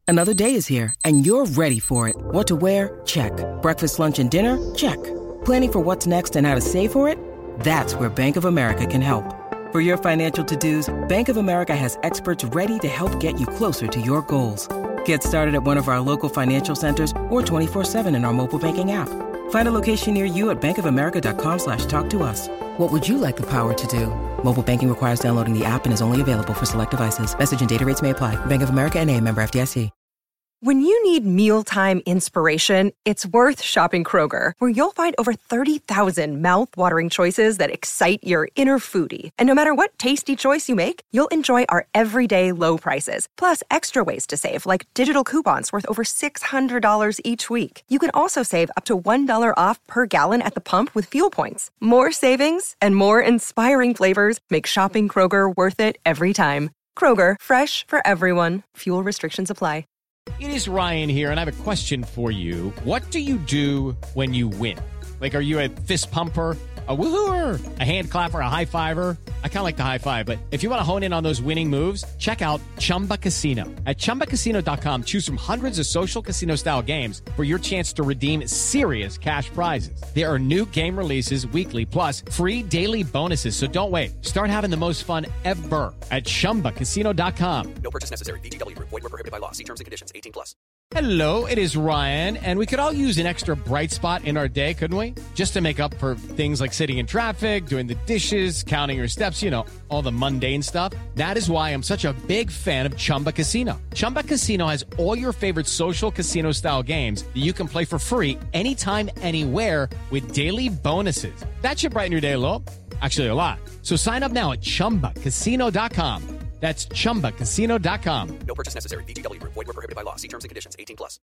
Another day is here, and you're ready for it. What to wear? Check. Breakfast, lunch, and dinner? Check. Planning for what's next and how to save for it? That's where Bank of America can help. For your financial to-dos, Bank of America has experts ready to help get you closer to your goals. Get started at one of our local financial centers or 24/7 in our mobile banking app. Find a location near you at bankofamerica.com/talktous. What would you like the power to do? Mobile banking requires downloading the app and is only available for select devices. Message and data rates may apply. Bank of America N.A., member FDIC. When you need mealtime inspiration, it's worth shopping Kroger, where you'll find over 30,000 mouth-watering choices that excite your inner foodie. And no matter what tasty choice you make, you'll enjoy our everyday low prices, plus extra ways to save, like digital coupons worth over $600 each week. You can also save up to $1 off per gallon at the pump with fuel points. More savings and more inspiring flavors make shopping Kroger worth it every time. Kroger, fresh for everyone. Fuel restrictions apply. It is Ryan here, and I have a question for you. What do you do when you win? Like, are you a fist pumper, a woo-hooer, a hand clapper, a high-fiver? I kind of like the high-five, but if you want to hone in on those winning moves, check out Chumba Casino. At ChumbaCasino.com, choose from hundreds of social casino-style games for your chance to redeem serious cash prizes. There are new game releases weekly, plus free daily bonuses, so don't wait. Start having the most fun ever at ChumbaCasino.com. No purchase necessary. VGW Group. Void where prohibited by law. See terms and conditions. 18+. Hello, it is Ryan, and we could all use an extra bright spot in our day, couldn't we? Just to make up for things like sitting in traffic, doing the dishes, counting your steps, you know, all the mundane stuff. That is why I'm such a big fan of Chumba Casino. Chumba Casino has all your favorite social casino-style games that you can play for free anytime, anywhere with daily bonuses. That should brighten your day a little. Actually, a lot. So sign up now at ChumbaCasino.com. That's ChumbaCasino.com. No purchase necessary. VGW Group. Void where prohibited by law. See terms and conditions. 18+.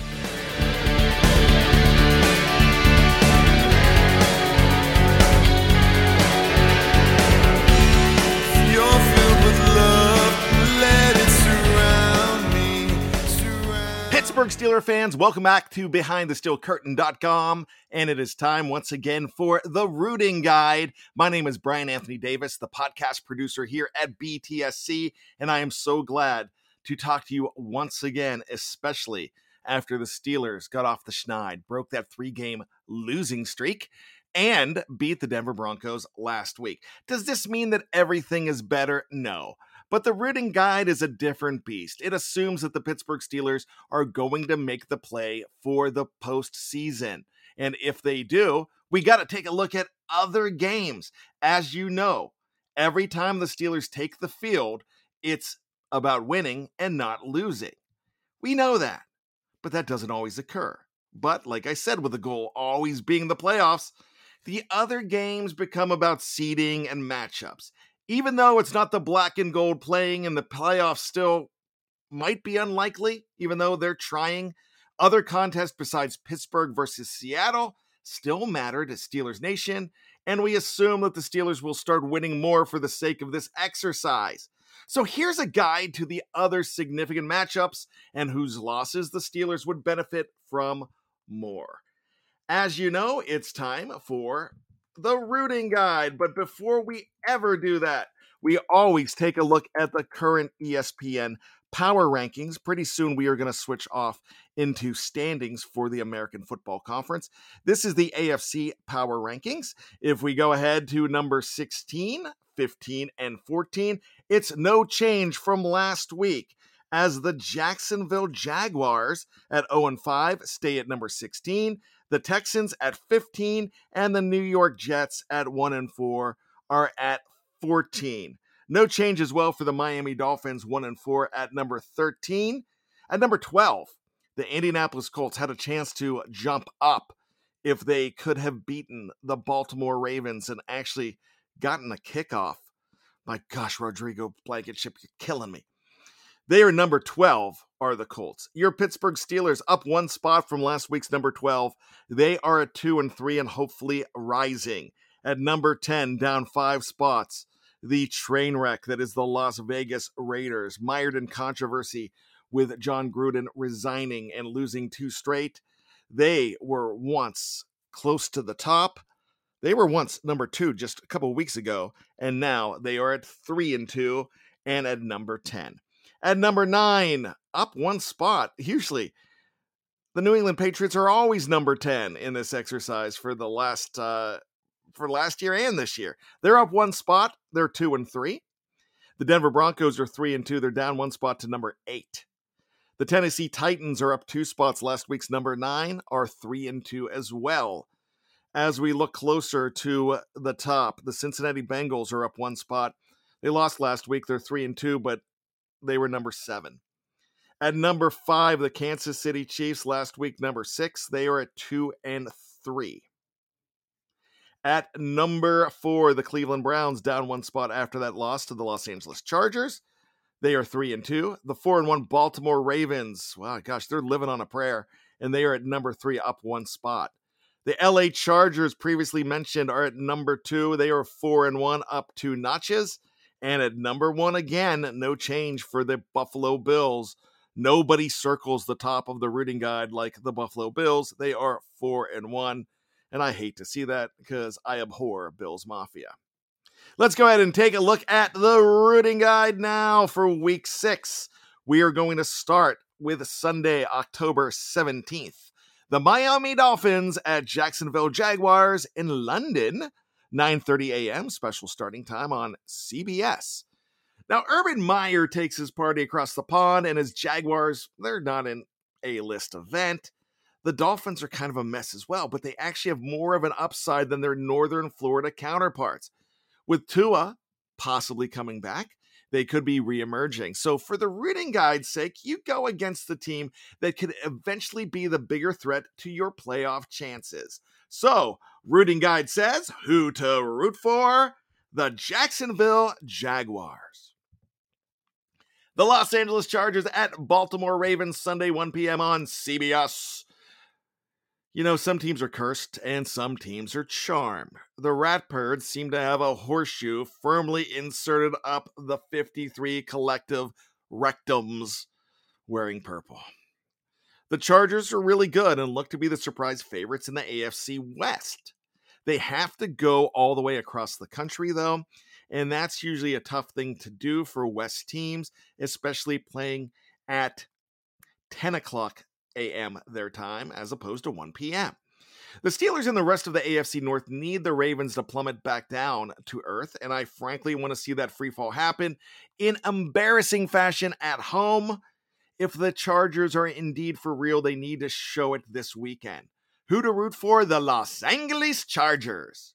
You're filled with love. Let it surround me. Pittsburgh Steelers fans, welcome back to BehindTheSteelCurtain.com. And it is time once again for the Rooting Guide. My name is Brian Anthony Davis, the podcast producer here at BTSC, and I am so glad to talk to you once again, especially after the Steelers got off the schneid, broke that 3-game losing streak, and beat the Denver Broncos last week. Does this mean that everything is better? No. But the Rooting Guide is a different beast. It assumes that the Pittsburgh Steelers are going to make the play for the postseason. And if they do, we got to take a look at other games. As you know, every time the Steelers take the field, it's about winning and not losing. We know that, but that doesn't always occur. But like I said, with the goal always being the playoffs, the other games become about seeding and matchups. Even though it's not the black and gold playing and the playoffs still might be unlikely, even though they're trying, other contests besides Pittsburgh versus Seattle still matter to Steelers Nation, and we assume that the Steelers will start winning more for the sake of this exercise. So here's a guide to the other significant matchups and whose losses the Steelers would benefit from more. As you know, it's time for the Rooting Guide, but before we ever do that, we always take a look at the current ESPN Power Rankings. Pretty soon we are going to switch off into standings for the American Football Conference. This is the AFC Power Rankings. If we go ahead to number 16, 15, and 14, it's no change from last week, as the Jacksonville Jaguars at 0-5 stay at number 16, the Texans at 15, and the New York Jets at 1-4 are at 14. No change as well for the Miami Dolphins, 1-4 at number 13. At number 12, the Indianapolis Colts had a chance to jump up if they could have beaten the Baltimore Ravens and actually gotten a kickoff. My gosh, Rodrigo Blankenship, you're killing me. They are number 12, are the Colts. Your Pittsburgh Steelers up one spot from last week's number 12. They are at 2-3 and hopefully rising. At number 10, down 5 spots, the train wreck that is the Las Vegas Raiders, mired in controversy with John Gruden resigning and losing 2 straight. They were once close to the top. They were once number 2 just a couple weeks ago, and now they are at 3-2 and at number 10. At number 9, up one spot. Usually, the New England Patriots are always number 10 in this exercise for last year and this year. They're up one spot. They're 2-3. The Denver Broncos are 3-2. They're down one spot to number 8. The Tennessee Titans are up 2 spots. Last week's number 9 are 3-2 as well. As we look closer to the top, the Cincinnati Bengals are up one spot. They lost last week. They're 3-2, but they were number 7. At number 5, the Kansas City Chiefs, last week number 6. They are at 2-3. At number 4, the Cleveland Browns, down one spot after that loss to the Los Angeles Chargers. They are 3-2. The 4-1 Baltimore Ravens, wow, gosh, they're living on a prayer, and they are at number 3, up one spot. The LA Chargers, previously mentioned, are at number 2. They are 4-1, up 2 notches. And at number 1 again, no change for the Buffalo Bills. Nobody circles the top of the rooting guide like the Buffalo Bills. They are 4-1. And I hate to see that because I abhor Bills Mafia. Let's go ahead and take a look at the rooting guide now for week 6. We are going to start with Sunday, October 17th. The Miami Dolphins at Jacksonville Jaguars in London, 9:30 a.m., special starting time on CBS. Now, Urban Meyer takes his party across the pond, and his Jaguars, they're not an A-list event. The Dolphins are kind of a mess as well, but they actually have more of an upside than their Northern Florida counterparts. With Tua possibly coming back, they could be reemerging. So for the rooting guide's sake, you go against the team that could eventually be the bigger threat to your playoff chances. So, rooting guide says, who to root for? The Jacksonville Jaguars. The Los Angeles Chargers at Baltimore Ravens, Sunday, 1 p.m. on CBS. You know, some teams are cursed and some teams are charmed. The Ratbirds seem to have a horseshoe firmly inserted up the 53 collective rectums wearing purple. The Chargers are really good and look to be the surprise favorites in the AFC West. They have to go all the way across the country, though, and that's usually a tough thing to do for West teams, especially playing at 10 o'clock a.m. their time as opposed to 1 p.m. The Steelers and the rest of the AFC North need the Ravens to plummet back down to earth, and I frankly want to see that free fall happen in embarrassing fashion at home. If the Chargers are indeed for real, they need to show it this weekend. Who to root for? The Los Angeles Chargers.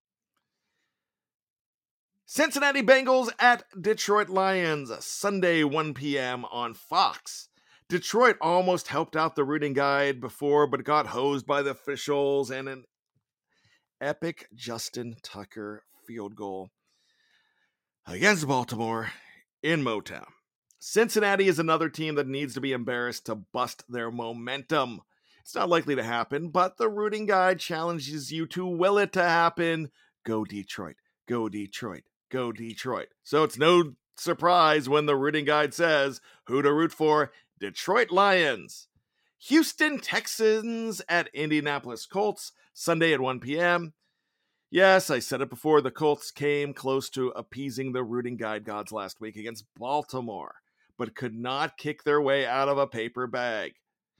Cincinnati Bengals at Detroit Lions, Sunday, 1 p.m. on Fox. Detroit almost helped out the rooting guide before, but got hosed by the officials and an epic Justin Tucker field goal against Baltimore in Motown. Cincinnati is another team that needs to be embarrassed to bust their momentum. It's not likely to happen, but the rooting guide challenges you to will it to happen. Go Detroit, go Detroit, go Detroit. So it's no surprise when the rooting guide says who to root for. Detroit Lions. Houston Texans at Indianapolis Colts, Sunday at 1 p.m. Yes, I said it before, the Colts came close to appeasing the rooting guide gods last week against Baltimore, but could not kick their way out of a paper bag.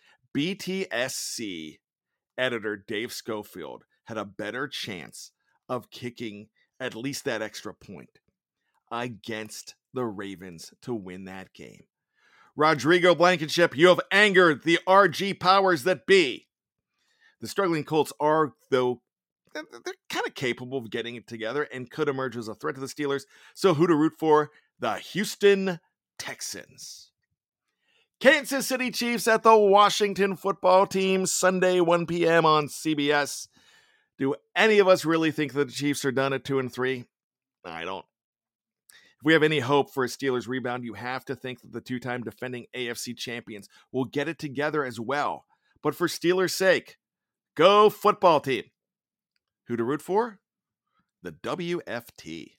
BTSC editor Dave Schofield had a better chance of kicking at least that extra point against the Ravens to win that game. Rodrigo Blankenship, you have angered the RG powers that be. The struggling Colts are, though, they're kind of capable of getting it together and could emerge as a threat to the Steelers. So who to root for? The Houston Texans. Kansas City Chiefs at the Washington Football Team, Sunday, 1 p.m. on CBS. Do any of us really think that the Chiefs are done at 2-3? I don't. If we have any hope for a Steelers rebound, you have to think that the two-time defending AFC champions will get it together as well. But for Steelers' sake, go football team. Who to root for? The WFT.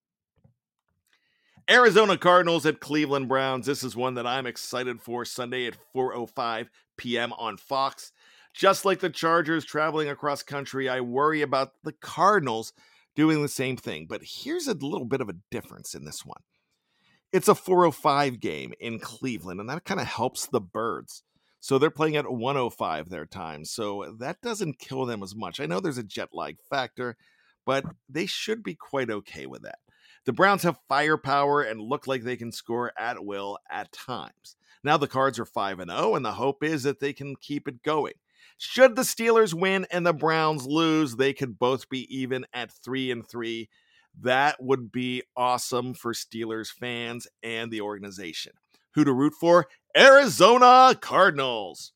Arizona Cardinals at Cleveland Browns. This is one that I'm excited for, Sunday at 4:05 p.m. on Fox. Just like the Chargers traveling across country, I worry about the Cardinals doing the same thing. But here's a little bit of a difference in this one. It's a 4:05 game in Cleveland, and that kind of helps the Birds. So they're playing at 1:05 their time, so that doesn't kill them as much. I know there's a jet lag factor, but they should be quite okay with that. The Browns have firepower and look like they can score at will at times. Now the Cards are 5-0, and the hope is that they can keep it going. Should the Steelers win and the Browns lose, they could both be even at 3-3. That would be awesome for Steelers fans and the organization. Who to root for? Arizona Cardinals.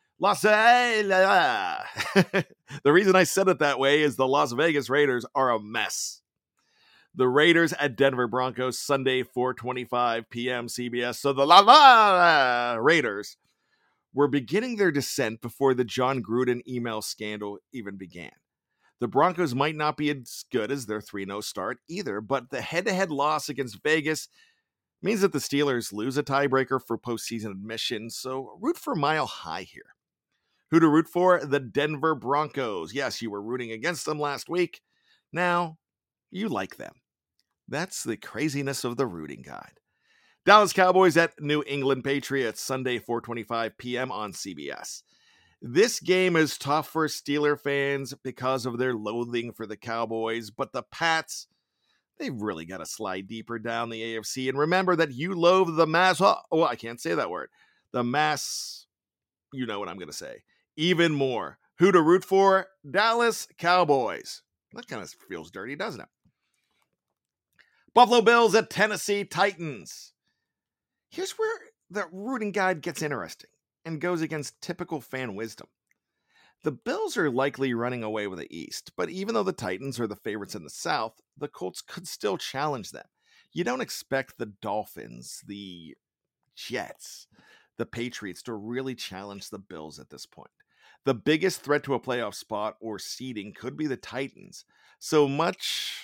The reason I said it that way is the Las Vegas Raiders are a mess. The Raiders at Denver Broncos, Sunday, 4:25 p.m. CBS. So the Raiders were beginning their descent before the John Gruden email scandal even began. The Broncos might not be as good as their 3-0 start either, but the head-to-head loss against Vegas means that the Steelers lose a tiebreaker for postseason admission, so root for Mile High here. Who to root for? The Denver Broncos. Yes, you were rooting against them last week. Now, you like them. That's the craziness of the rooting guide. Dallas Cowboys at New England Patriots, Sunday, 4:25 p.m. on CBS. This game is tough for Steeler fans because of their loathing for the Cowboys, but the Pats, they've really got to slide deeper down the AFC. And remember that you loathe the mass. Oh, I can't say that word. The mass, you know what I'm going to say. Even more. Who to root for? Dallas Cowboys. That kind of feels dirty, doesn't it? Buffalo Bills at Tennessee Titans. Here's where the rooting guide gets interesting and goes against typical fan wisdom. The Bills are likely running away with the East, but even though the Titans are the favorites in the South, the Colts could still challenge them. You don't expect the Dolphins, the Jets, the Patriots to really challenge the Bills at this point. The biggest threat to a playoff spot or seeding could be the Titans. So much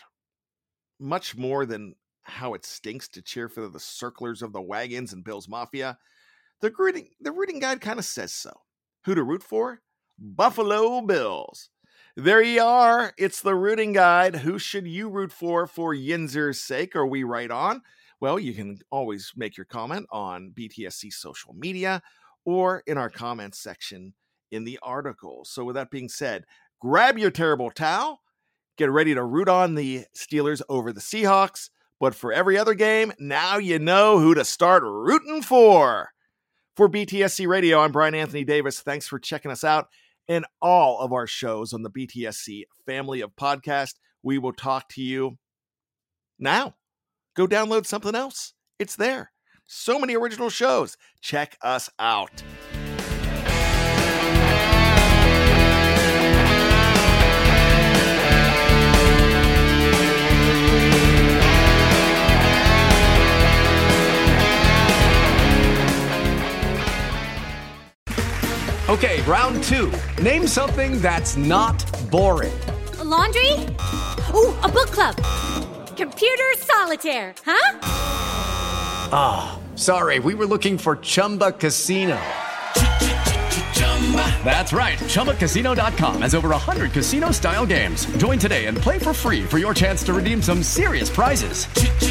more than how it stinks to cheer for the circlers of the wagons and Bills Mafia, the rooting guide kind of says so. Who to root for? Buffalo Bills. There you are. It's the rooting guide. Who should you root for Yinzer's sake? Are we right on? Well, you can always make your comment on BTSC social media or in our comments section in the article. So with that being said, grab your terrible towel, get ready to root on the Steelers over the Seahawks. But for every other game, now you know who to start rooting for. For BTSC Radio, I'm Brian Anthony Davis. Thanks for checking us out and all of our shows on the BTSC family of podcasts. We will talk to you now. Go download something else. It's there. So many original shows. Check us out. Okay, round two. Name something that's not boring. A laundry? Ooh, a book club. Computer solitaire, huh? Ah, sorry, we were looking for Chumba Casino. That's right, ChumbaCasino.com has over 100 casino-style games. Join today and play for free for your chance to redeem some serious prizes.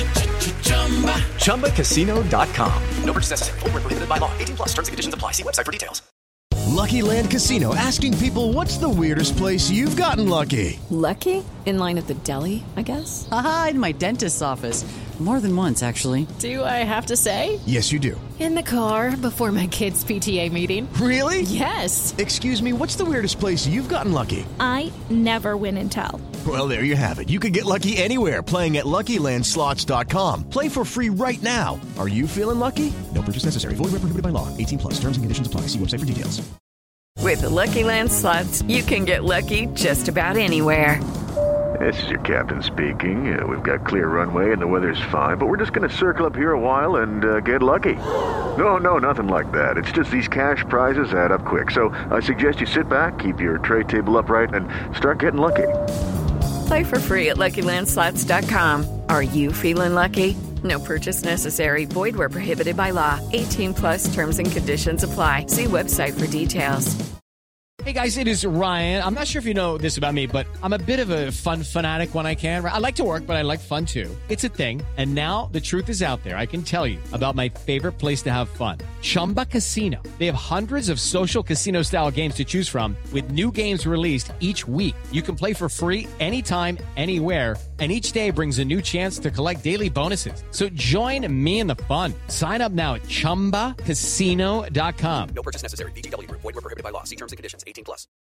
ChumbaCasino.com. No purchase necessary. Void where prohibited by law. 18+. Terms and conditions apply. See website for details. Lucky Land Casino, asking people, what's the weirdest place you've gotten lucky? Lucky? In line at the deli, I guess? Aha, in my dentist's office. More than once, actually. Do I have to say? Yes, you do. In the car before my kids' PTA meeting. Really? Yes. Excuse me, what's the weirdest place you've gotten lucky? I never win and tell. Well, there you have it. You can get lucky anywhere, playing at LuckyLandSlots.com. Play for free right now. Are you feeling lucky? No purchase necessary. Void where prohibited by law. 18+. Terms and conditions apply. See website for details. With the Lucky Land Slots, you can get lucky just about anywhere. This is your captain speaking. We've got clear runway and the weather's fine, but we're just going to circle up here a while and get lucky. No, nothing like that. It's just these cash prizes add up quick. So I suggest you sit back, keep your tray table upright, and start getting lucky. Play for free at LuckyLandSlots.com. Are you feeling lucky? No purchase necessary. Void where prohibited by law. 18+ terms and conditions apply. See website for details. Hey guys, it is Ryan. I'm not sure if you know this about me, but I'm a bit of a fun fanatic when I can. I like to work, but I like fun too. It's a thing. And now the truth is out there. I can tell you about my favorite place to have fun. Chumba Casino. They have hundreds of social casino style games to choose from with new games released each week. You can play for free anytime, anywhere. And each day brings a new chance to collect daily bonuses. So join me in the fun. Sign up now at ChumbaCasino.com. No purchase necessary. VGW Group. Void where prohibited by law. See terms and conditions. 18+.